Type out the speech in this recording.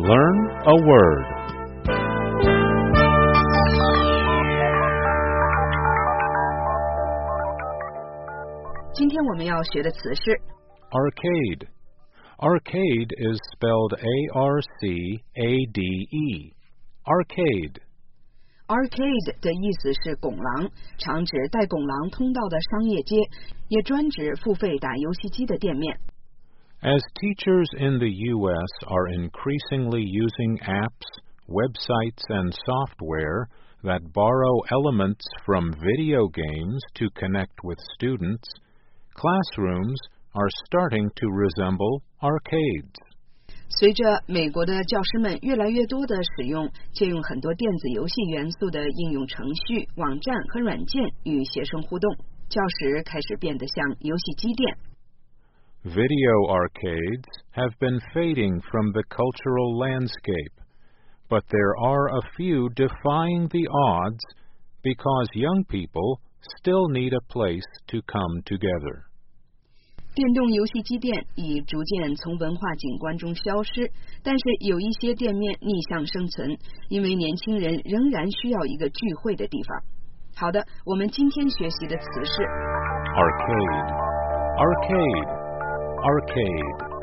Learn a word. Arcade. Arcade is spelled A-R-C-A-D-E. Arcade. Arcade 的意思是拱廊，常指带拱廊通道的商业街，也专指付费打游戏机的店面。 As teachers in the U.S. are increasingly using apps, websites, and software that borrow elements from video games to connect with students, classrooms are starting to resemble arcades. 随着美国的教师们越来越多地使用借用很多电子游戏元素的应用程序、网站和软件与学生互动，教室开始变得像游戏机店。 Video arcades have been fading from the cultural landscape, but there are a few defying the odds because young people still need a place to come together. 电动游戏机店已逐渐从文化景观中消失，但是有一些店面逆向生存，因为年轻人仍然需要一个聚会的地方。好的，我们今天学习的词是 Arcade. Arcade. Arcade.